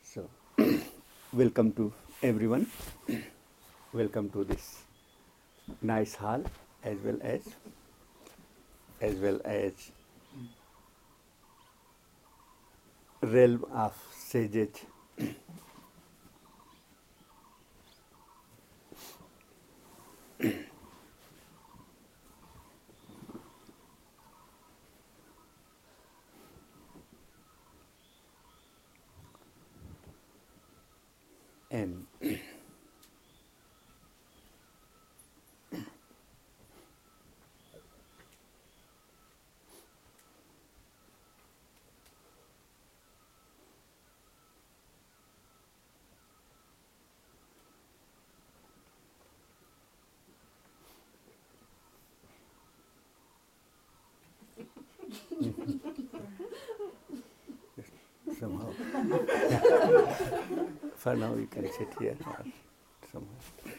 So, welcome to everyone. Welcome to this nice hall, as well as realm of sages. And somehow, for now, you can sit here or somehow.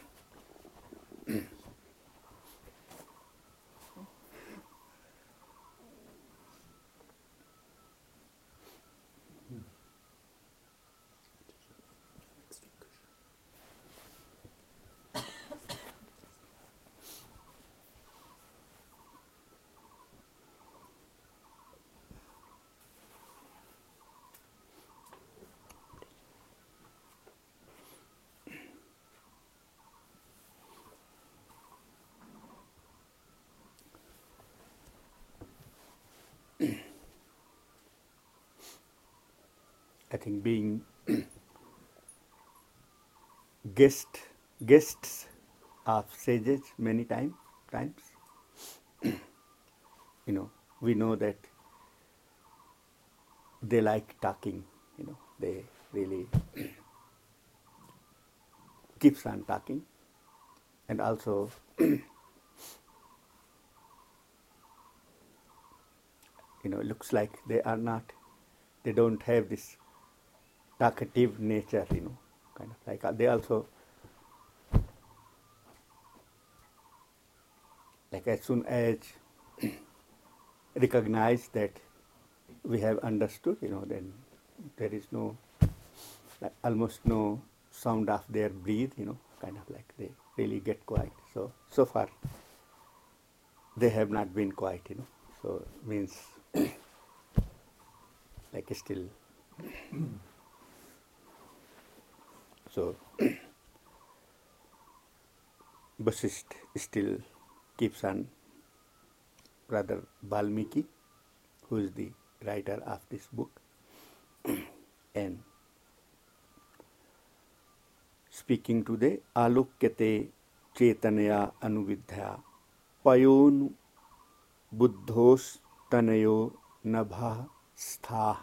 I think being guest guests of sages many times, we know that they like talking. They really keeps on talking, and also looks like they don't have this talkative nature, kind of like they also, like, as soon as recognize that we have understood, then there is almost no sound of their breathe, kind of like they really get quiet. So far they have not been quiet, so means like still. So Vasisht still keeps on, rather Valmiki, who is the writer of this book, and speaking today, Alokyate Chetanaya Anuvidhya Payonu Buddhos Tanayo Nabha Stha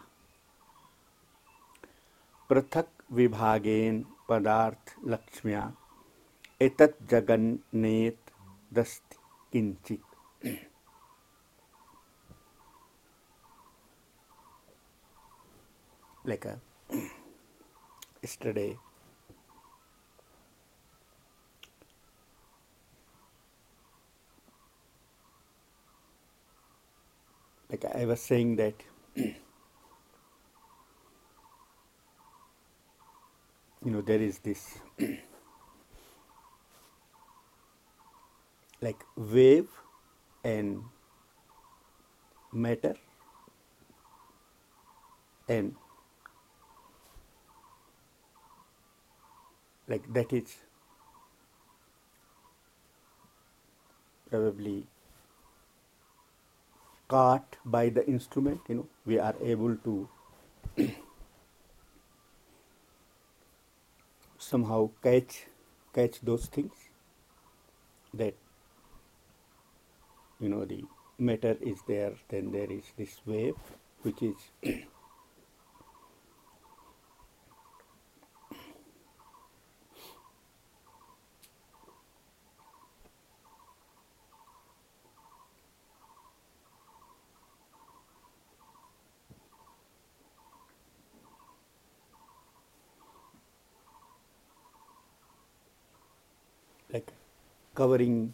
पृथक विभागेन पदार्थ लक्ष्म्या एतत् जगन्नेत दस्ति किंचित. Like yesterday, like I was saying that there is this like wave and matter, and like that is probably caught by the instrument. We are able to somehow catch those things, that the matter is there, then there is this wave which is like covering,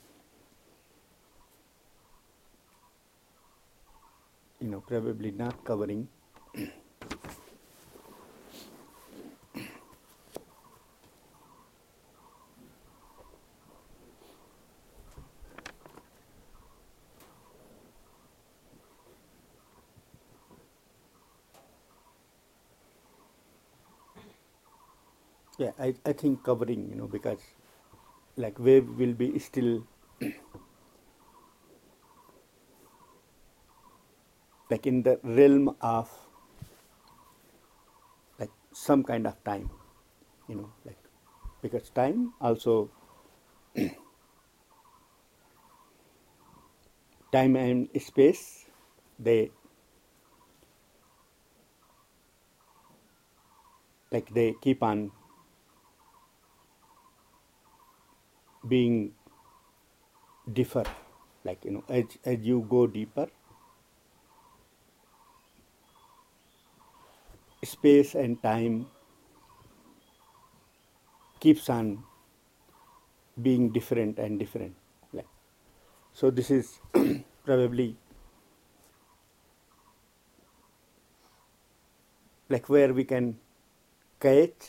probably not covering Yeah, I think covering, because like wave will be still like in the realm of like some kind of time, like because time also time and space they they keep on being differ, like as you go deeper, space and time keeps on being different and different, like so this is probably like where we can catch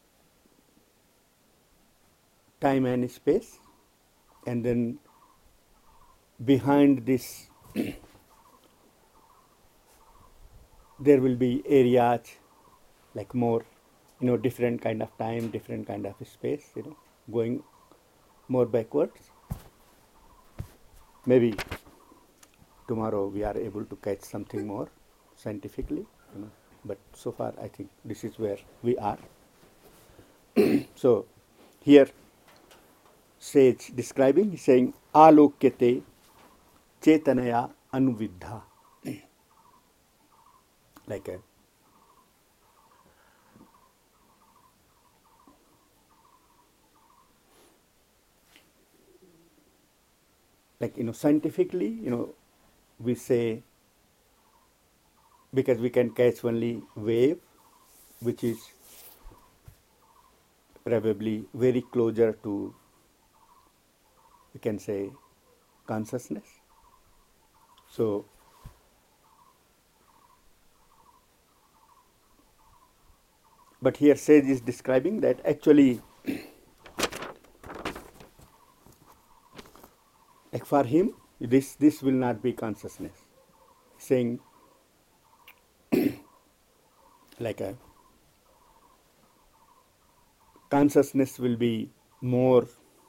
time and space, and then behind this there will be areas like more different kind of time, different kind of space, going more backwards. Maybe tomorrow we are able to catch something more scientifically, but so far I think this is where we are. So here sage describing, saying alokyate chetanaya anuviddha, like a scientifically, we say, because we can catch only wave, which is probably very closer to, we can say, consciousness. So but here sage is describing that actually like for him this will not be consciousness, saying like a consciousness will be more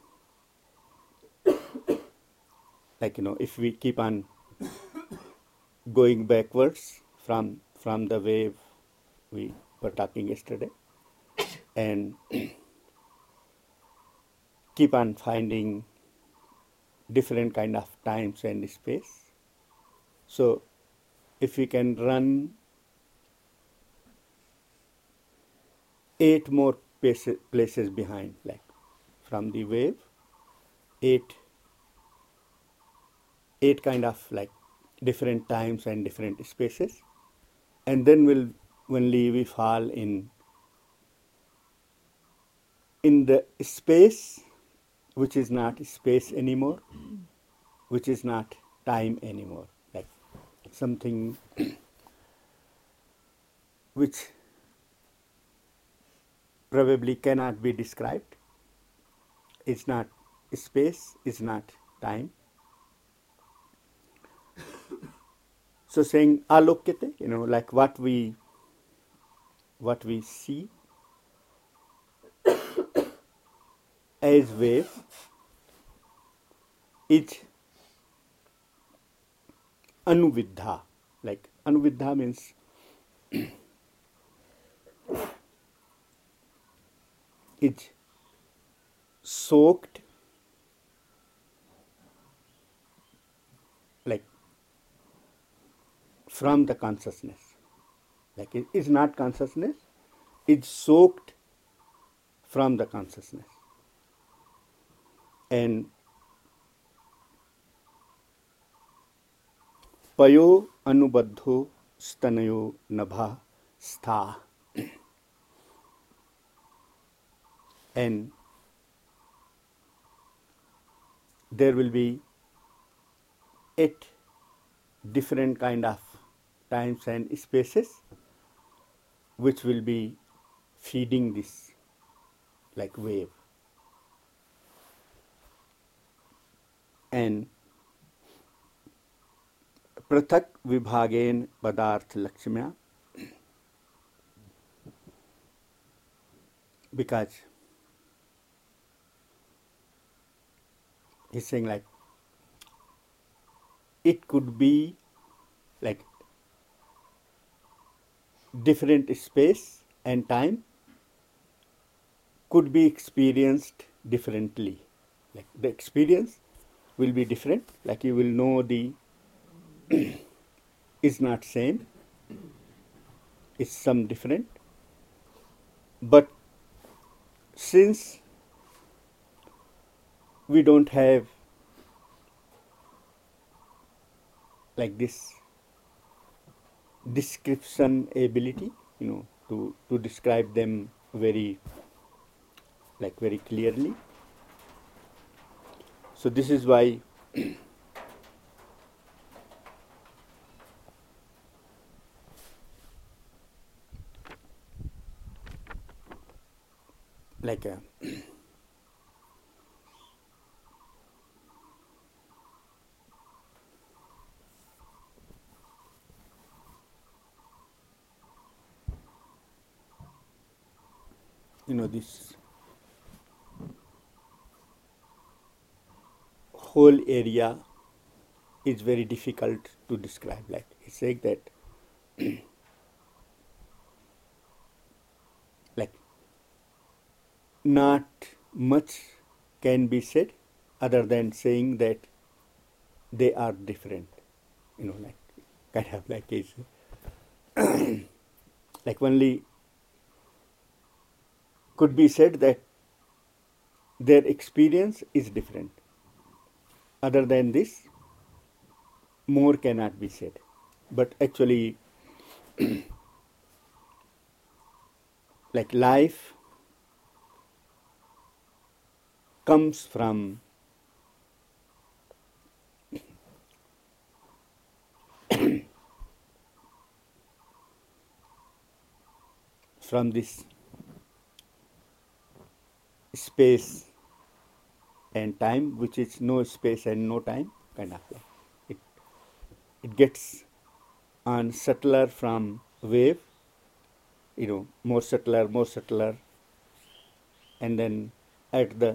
like if we keep on going backwards from the wave we were talking yesterday, and keep on finding different kind of times and space. So if we can run 8 more places behind, like from the wave, 8 kind of like different times and different spaces, and then will only we fall in the space which is not space anymore, which is not time anymore, like something which probably cannot be described. It's not space, it's not time. So saying alokyate, like what we see as wave is anuviddha. Like anuviddha means it's soaked, like from the consciousness. Like it is not consciousness, it's soaked from the consciousness. And पयो अनुबद्धो स्तनयो नभा स्था, and there will be 8 different kind of times and spaces which will be feeding this like wave. And पृथक विभागेन पदार्थ लक्ष्म्या, because he's saying like it could be like different space and time could be experienced differently. Like the experience will be different. Like you will know the is not same, it's some different. But since we don't have like this description ability, to describe them very very clearly. So this is why like this whole area is very difficult to describe. Like he's saying that like not much can be said other than saying that they are different. Like kind of like it's like only could be said that their experience is different. Other than this, more cannot be said. But actually, like life comes from this space and time, which is no space and no time, kind of like it gets on subtler from wave, more subtler, and then at the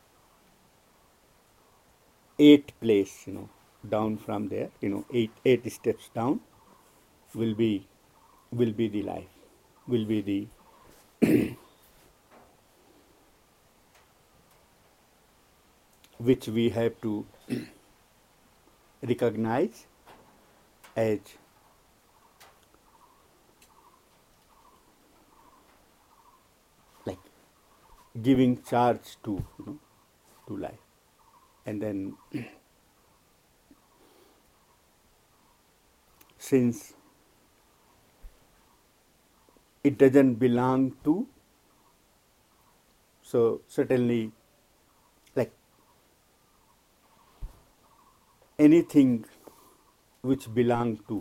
eighth place, down from there, eight steps down will be the life, will be the which we have to recognize as like giving charge to to life. And then since it doesn't belong to, so certainly like anything which belong to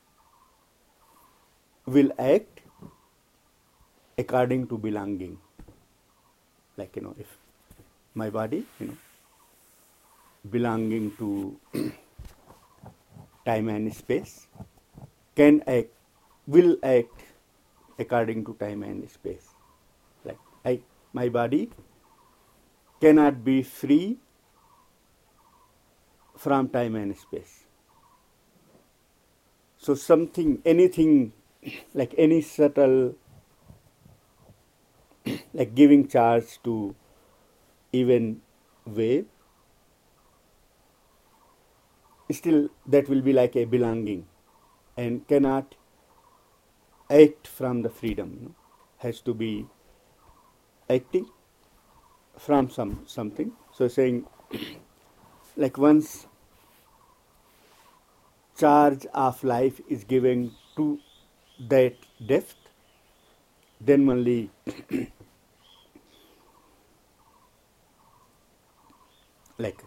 will act according to belonging. Like if my body belonging to time and space can act, will act according to time and space. Like my body cannot be free from time and space. So anything like any subtle like giving charge to even wave, still that will be like a belonging and cannot act from the freedom, has to be acting from something. So saying like once charge of life is given to that depth, then only like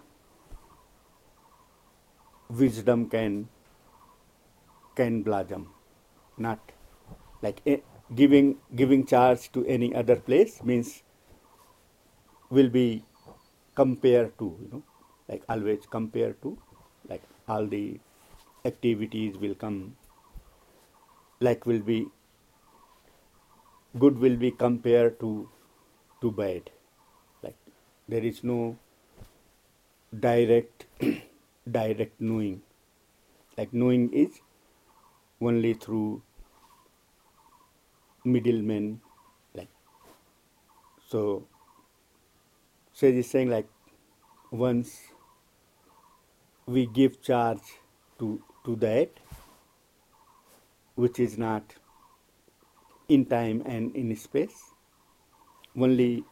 wisdom can blossom. Not like giving charge to any other place means will be compared to, like always compared to, like all the activities will come, like will be good, will be compared to to bad. Like there is no direct direct knowing. Like knowing is only through middlemen. Like so, Sage is saying like once we give charge to that which is not in time and in space, only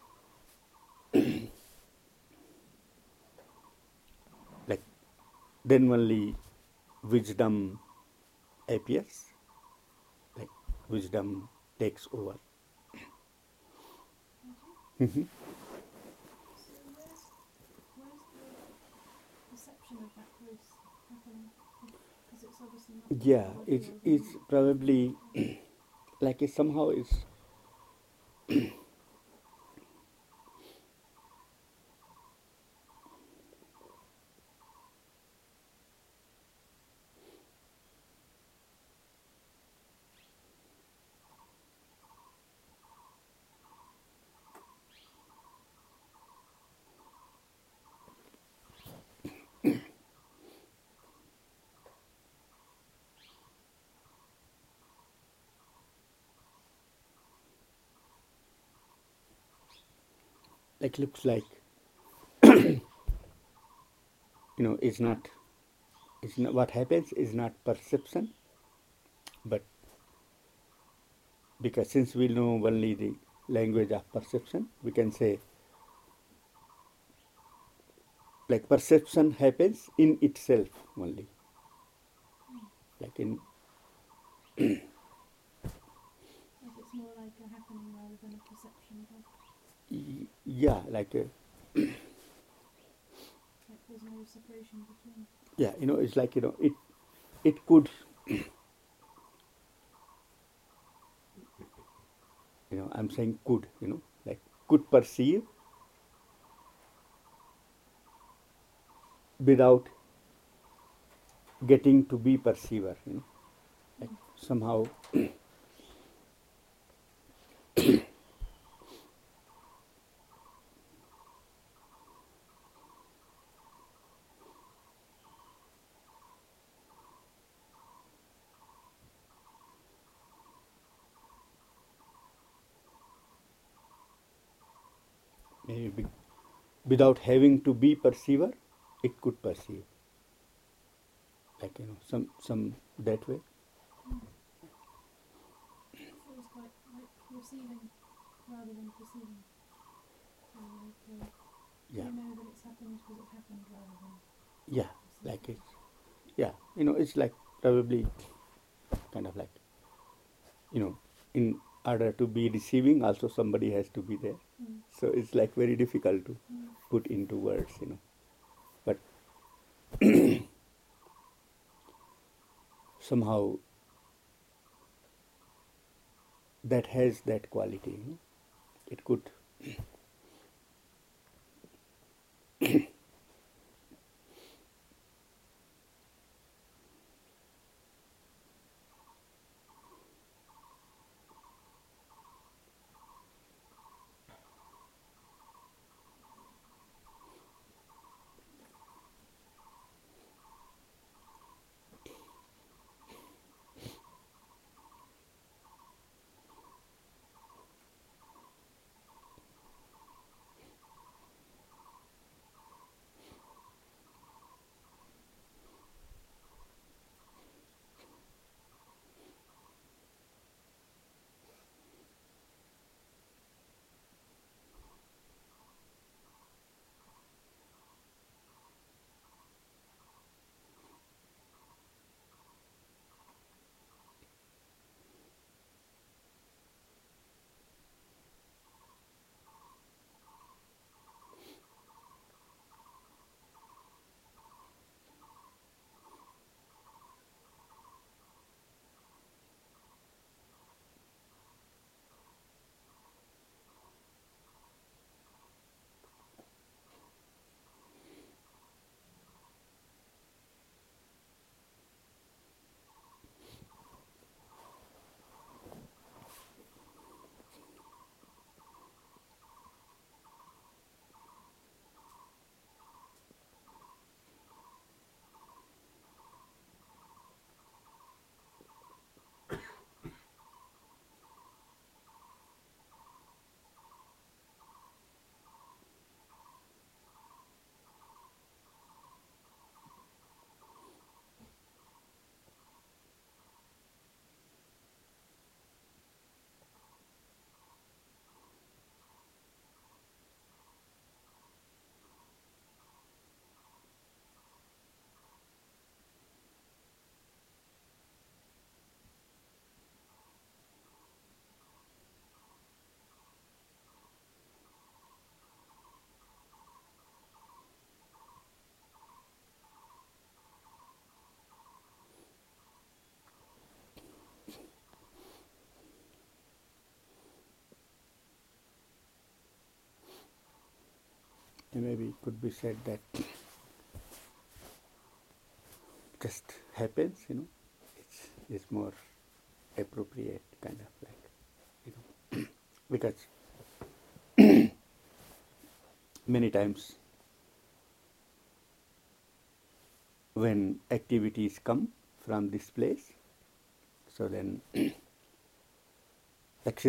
like then only wisdom appears, like wisdom takes over. Mhm. So where's the perception of that growth happening? Because it's obviously not Yeah, the it's probably like it somehow is like looks like it's not what happens is not perception, but because since we know only the language of perception, we can say like perception happens in itself only, like in like it's more like a happening rather than a perception of yeah, like like there's no separation between. yeah, it's like it could I'm saying could like could perceive without getting to be perceiver, like somehow maybe without having to be perceiver, it could perceive, like some that way. Feels quite like receiving rather than perceiving. So like Yeah, you know that it's happened because it's happened rather than yeah, perceiving. like it's yeah, it's like probably kind of like in order to be receiving also somebody has to be there, so it's like very difficult to put into words, but somehow that has that quality, it could maybe it could be said that just happens, it's more appropriate, kind of like, because many times when activities come from this place, so then like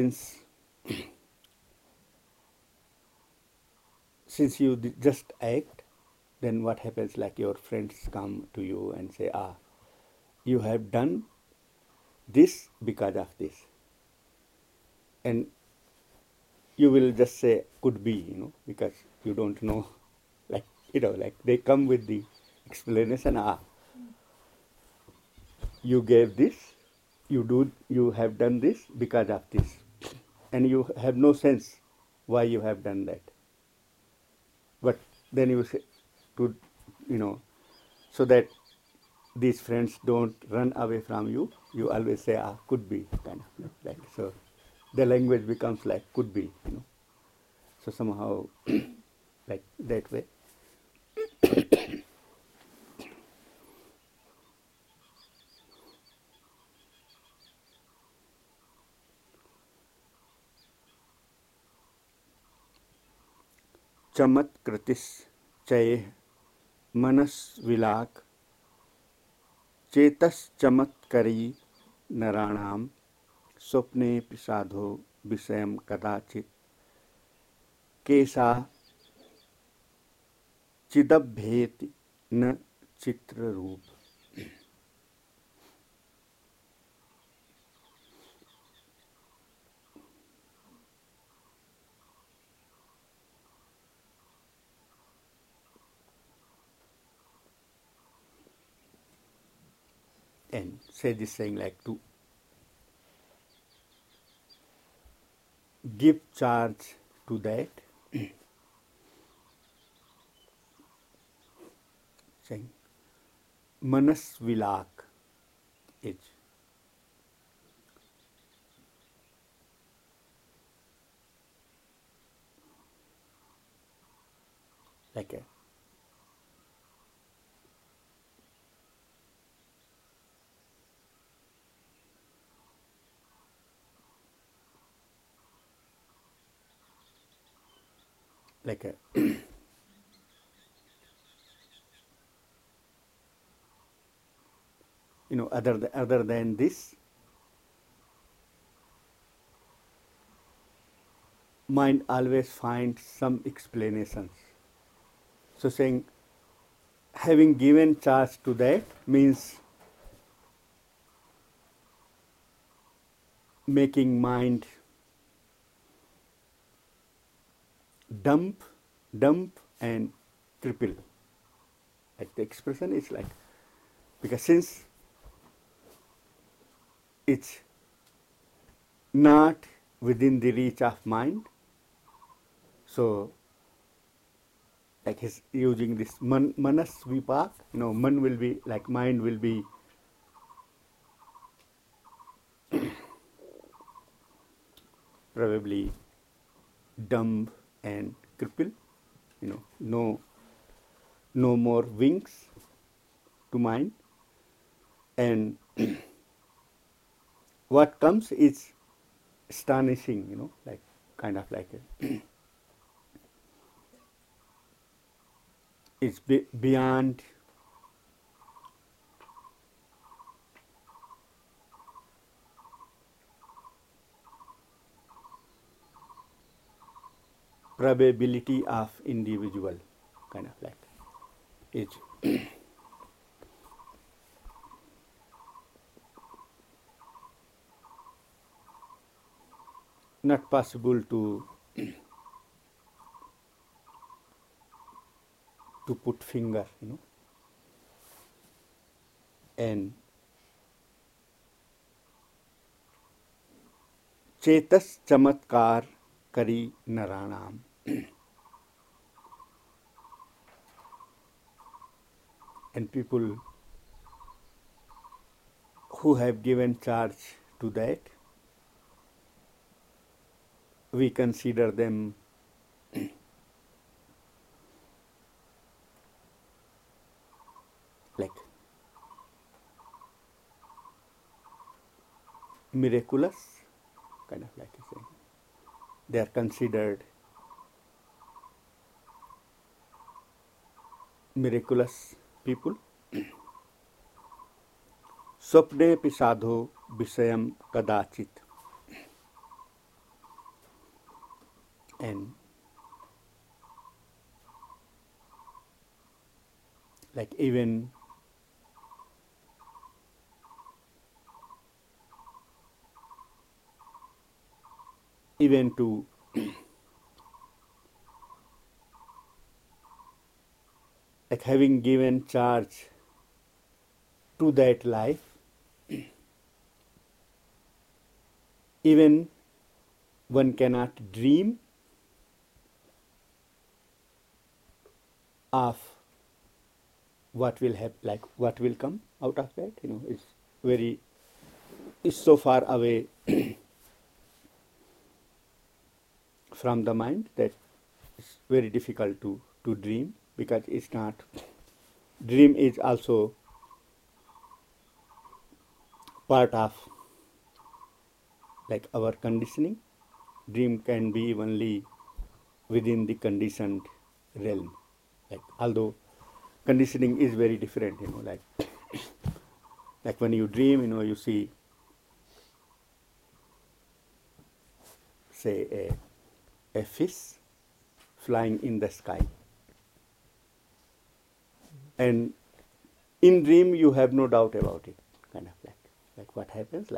since you just act, then what happens, like your friends come to you and say, you have done this because of this, and you will just say could be, because you don't know, like, like they come with the explanation, you gave this, you have done this because of this, and you have no sense why you have done that. But then you say to, so that these friends don't run away from you, you always say, could be, kind of like, so the language becomes like could be, so somehow like that way. चमत्कृतिश्चये मनस्विलाक् चेतश्चमत्करी नराणां स्वप्नेऽपि साधो विषयं कदाचित् केशा चिदभ्येति न चित्ररूप. And say this saying like to give charge to that, saying manasvilak is like a like a other than this, mind always finds some explanations. So saying having given charge to that means making mind dump and cripple. Like the expression is like, because since it's not within the reach of mind, so like he's using this manas vipak, man will be like, mind will be probably dumb and cripple, no more wings to mind, and what comes is astonishing, like kind of like it's beyond probability of individual, kind of like it's not possible to put finger, and Chetas चमत्कार करी नराणाम. And people who have given charge to that, we consider them miraculous, kind of like a saying. They are considered miraculous people. स्वप्ने पिसाधो विषयम कदाचित. And like even to like having given charge to that life, even one cannot dream of what will have, like what will come out of that. It's so far away from the mind that it's very difficult to dream, because it's not. Dream is also part of like our conditioning. Dream can be only within the conditioned realm. Like although conditioning is very different, like when you dream, you see, say, a fish flying in the sky, and in dream you have no doubt about it, kind of like what happens,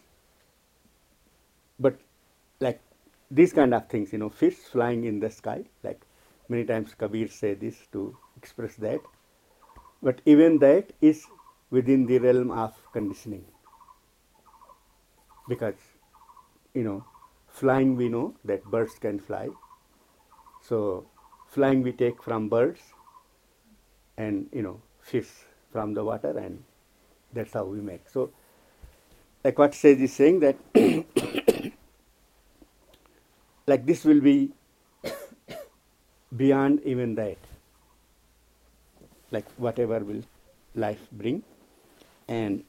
but like these kind of things, fish flying in the sky, like many times Kabir say this to express that, but even that is within the realm of conditioning, because flying, we know that birds can fly, so flying we take from birds, and fish from the water, and that's how we make. So like what Sage is saying, that like this will be beyond even that, like whatever will life bring. And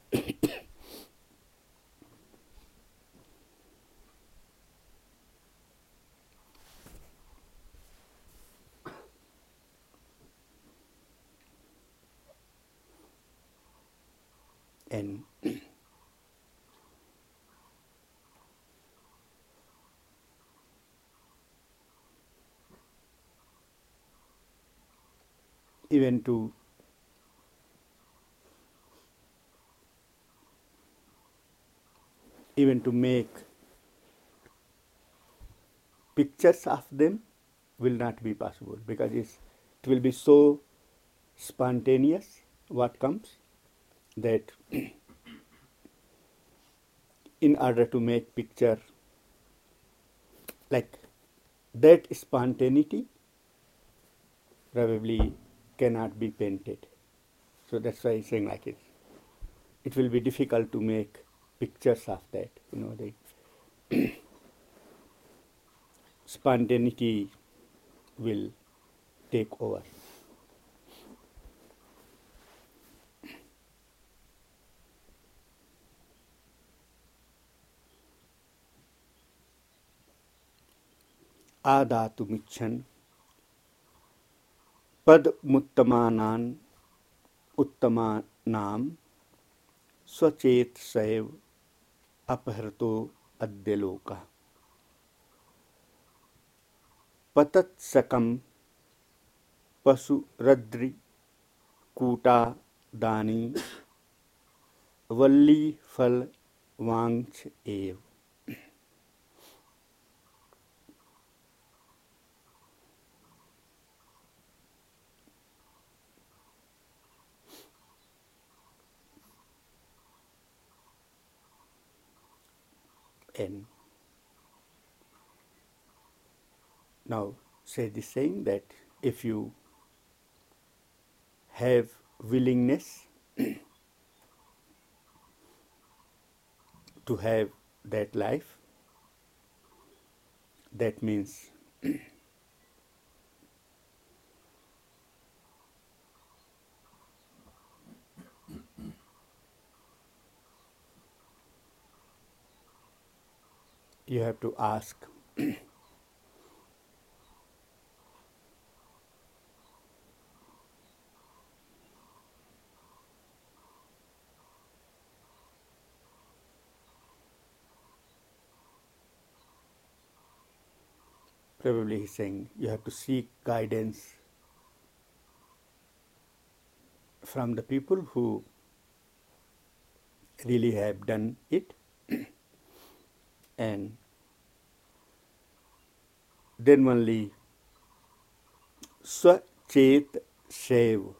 and even to make pictures of them will not be possible, because it will be so spontaneous what comes, that in order to make picture like that, spontaneity probably cannot be painted. So that's why I'm saying like it will be difficult to make pictures of that. The spontaneity will take over. आदातुमिच्छन् पदमुत्तमानान् उत्तमानां स्वचेतसैव अपहृतो अद्य लोकः पतत्सकं पशुरद्रिकूटादानि वल्लीफलवाञ्छ एव. And now say the saying that if you have willingness to have that life, that means you have to ask, probably he's saying you have to seek guidance from the people who really have done it, and then only Swachet Shev,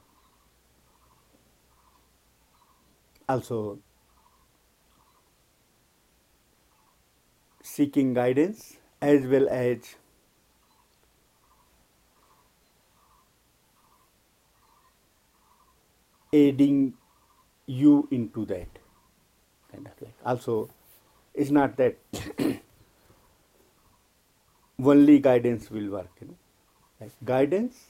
also seeking guidance as well as aiding you into that, kind of like. Also, it's not that only guidance will work, like guidance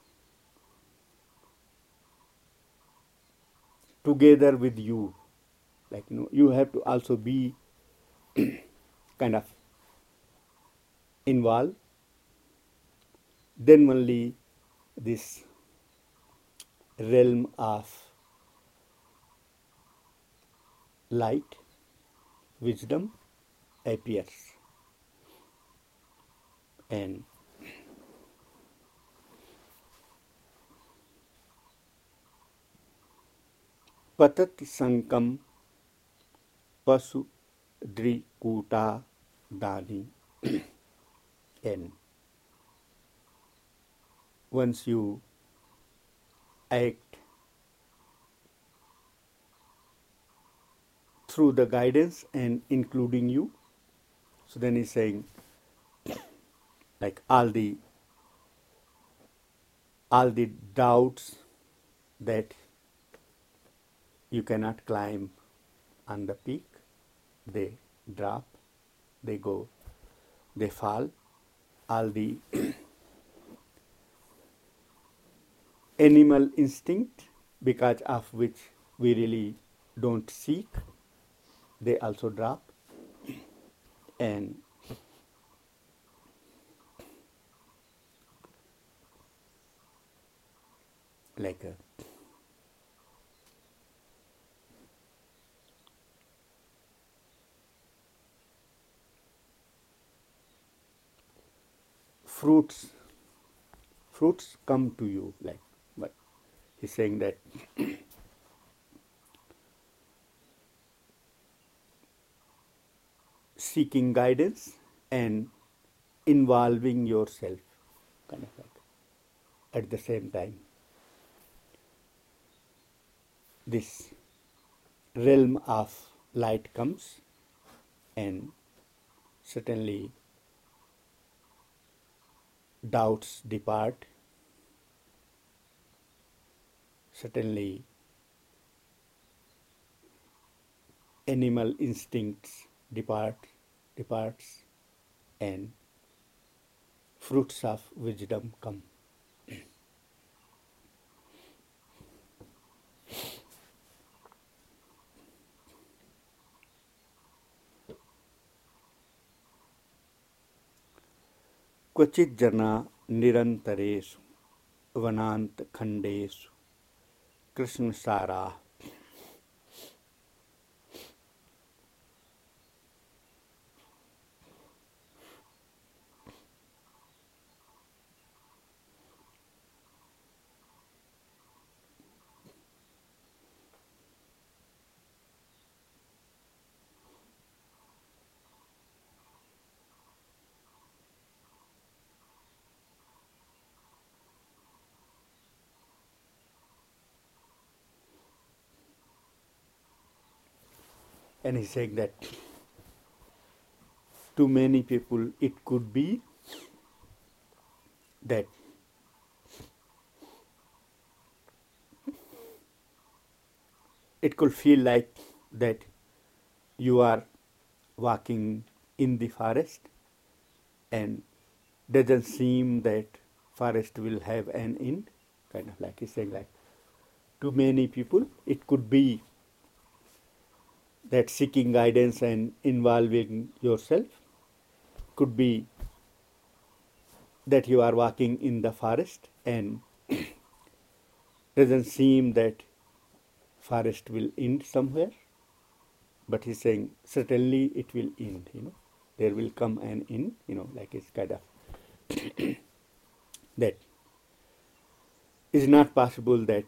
together with you, like you have to also be kind of involved. Then only this realm of light, wisdom appears, and patati sankam pasu drikuta dani, and once you act through the guidance and including you, so then he's saying like all the doubts that you cannot climb on the peak, they drop, they go, they fall. All the animal instinct, because of which we really don't seek, they also drop, and like fruits come to you, like, but he's saying that seeking guidance and involving yourself, kind of like, at the same time, this realm of light comes, and certainly doubts depart, certainly animal instincts departs, and fruits of wisdom come. क्वचित् जना निरन्तरेषु वनान्तखण्डेषु कृष्णसाराः And he's saying that to many people it could be that it could feel like that you are walking in the forest, and doesn't seem that forest will have an end, kind of like he's saying, like, to many people it could be that seeking guidance and involving yourself could be that you are walking in the forest and doesn't seem that forest will end somewhere, but he's saying certainly it will end, there will come an end, like it's kind of that is not possible that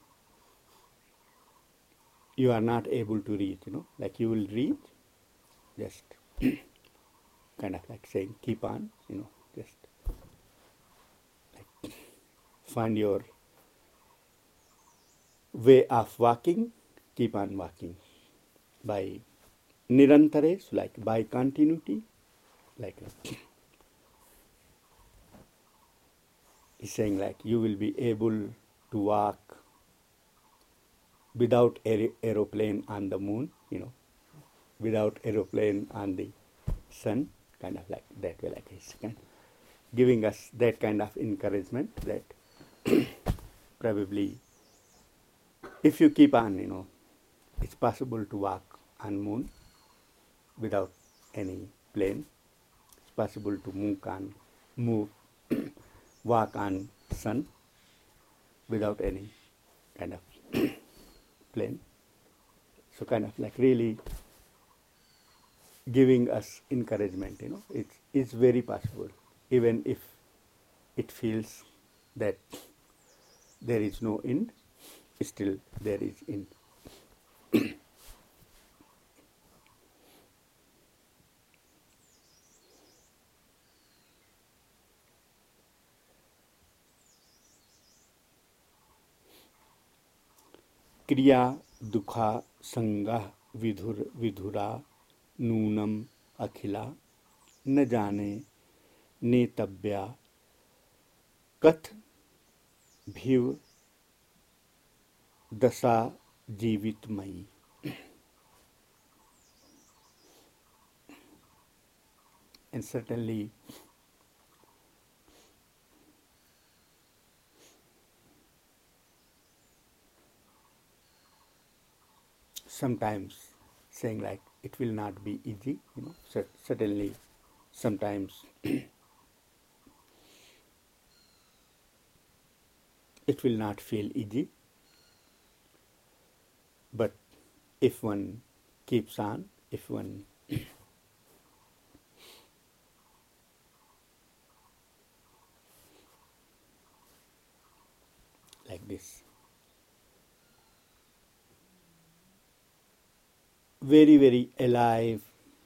you are not able to reach, like you will reach, just kind of like saying keep on, just like find your way of walking, keep on walking by nirantare, so like by continuity, like he's saying like you will be able to walk without aeroplane on the moon, without aeroplane on the sun, kind of like that way, like he's giving us that kind of encouragement that probably if you keep on, it's possible to walk on moon without any plane. It's possible to move, walk on sun without any kind of plane. So kind of like really giving us encouragement, it's very possible, even if it feels that there is no end, still there is end. क्रिया दुखा संगा विधुरा नूनम अखिला न जाने नेतव्या कथ भीव दशा जीवितमयी. And certainly sometimes saying like it will not be easy, certainly sometimes it will not feel easy, but if one keeps on, if one like this very very alive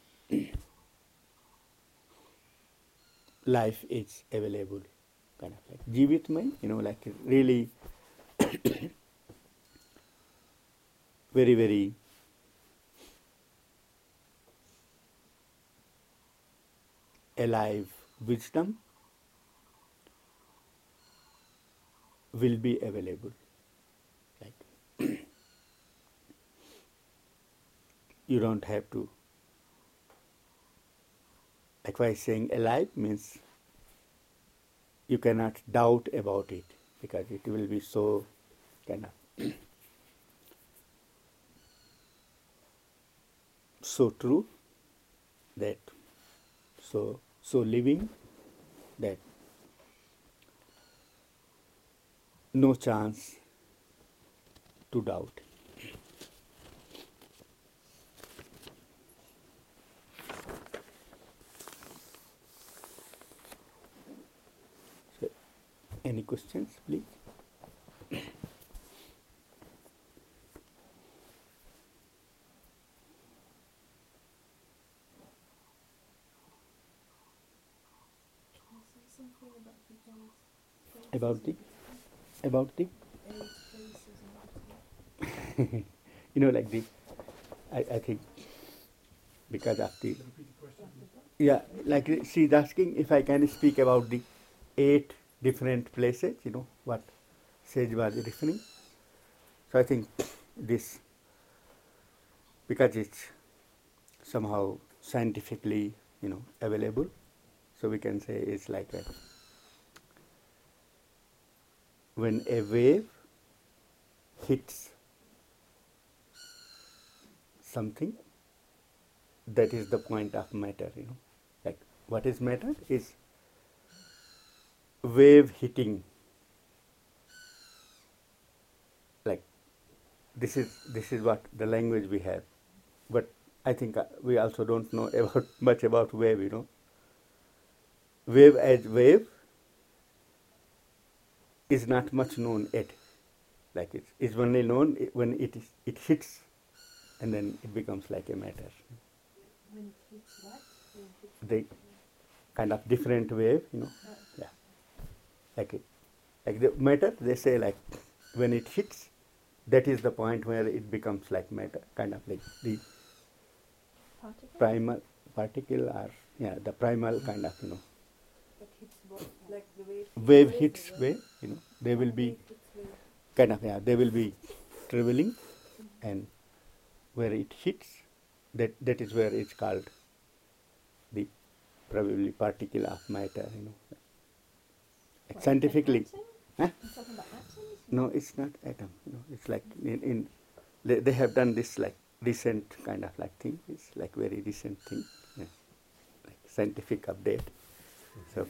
life is available, kind of like Jeevitmay, like really very very alive wisdom will be available. Like you don't have to, like why saying alive means you cannot doubt about it, because it will be so kind of so true, that so living, that no chance to doubt. So, any questions, please? Something about people's About the faces like the I think because of the yeah, like she's asking if I can speak about the 8 different places, what Sage was referring. So I think this, because it's somehow scientifically available, so we can say it's like a, when a wave hits something, that is the point of matter, like what is matter is wave hitting. Like this is what the language we have, but I think we also don't know about much about wave. Wave as wave is not much known yet. Like it's only known when it hits, and then it becomes like a matter. When it hits what? When it hits The kind of different wave, yeah, like the matter. They say like when it hits, that is the point where it becomes like matter, kind of like the particle? primal particle, or the primal kind of That hits what? Like the wave? wave hits wave. They will be Wave hits wave. kind of they will be traveling, and where it hits, that is where it's called the probably particle of matter. Like What, scientifically, like atom? huh? You're talking about atoms? No, it's not atom. It's like they have done this like recent kind of like thing. It's like very recent thing, like scientific update. So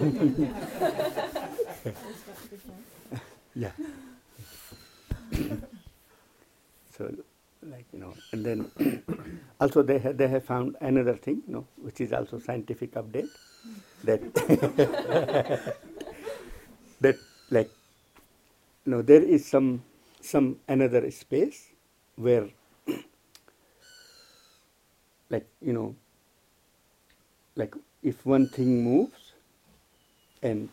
yeah. So like and then also they have found another thing, which is also scientific update, that that like there is some another space where like like if one thing moves, and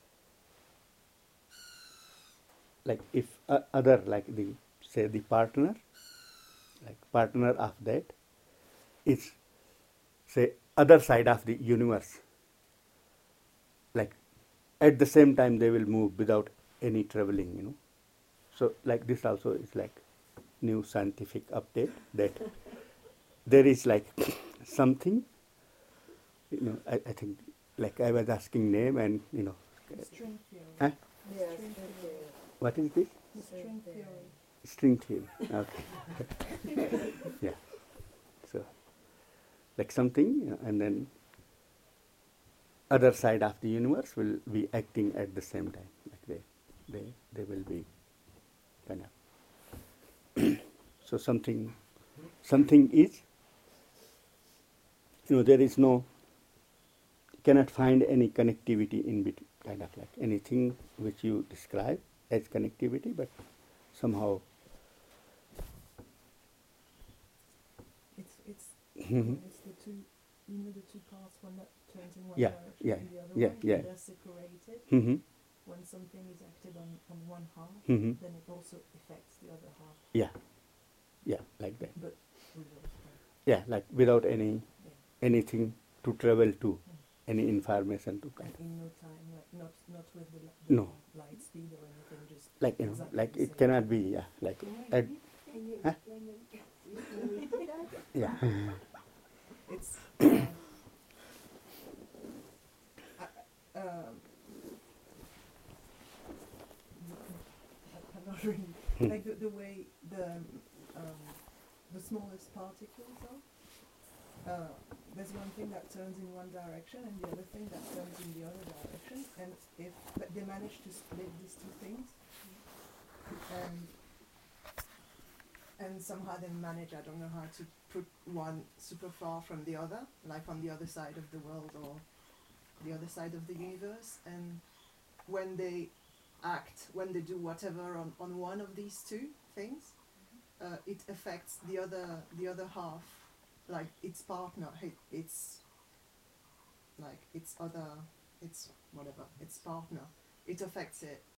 like if other, like the say the partner of that is say other side of the universe, like at the same time they will move without any traveling. So like this also is like new scientific update, that there is like something, I think, like I was asking name, and String theory. huh? Yes, String theory. What is this? String theory. String theory. Okay. Yeah. So like something, and then other side of the universe will be acting at the same time. Like they will be kind of so something is, there is no, cannot find any connectivity in between, kind of like anything which you describe as connectivity, but somehow it's Mhm. it's the two, the two parts, one that turns in one Yeah, direction yeah, and the other yeah, one, yeah. and they're separated. Mhm. When something is acted on one half, Mhm. then it also affects the other half, Yeah, like that. but without Yeah, like without any yeah. anything to travel to, any information to kind And of, in no time, like not with the No. light speed or anything, just like exactly like the it same cannot time. be, like Can you at, huh? repeat that? Yeah. It's I'm not really like the way the smallest particles are. There's one thing that turns in one direction and the other thing that turns in the other direction, and if they manage to split these two things, and somehow they manage, I don't know how, to put one super far from the other, like on the other side of the world or the other side of the universe, and when they do whatever on one of these two things, it affects the other half, like its partner, its like its other, its whatever, its partner. It affects it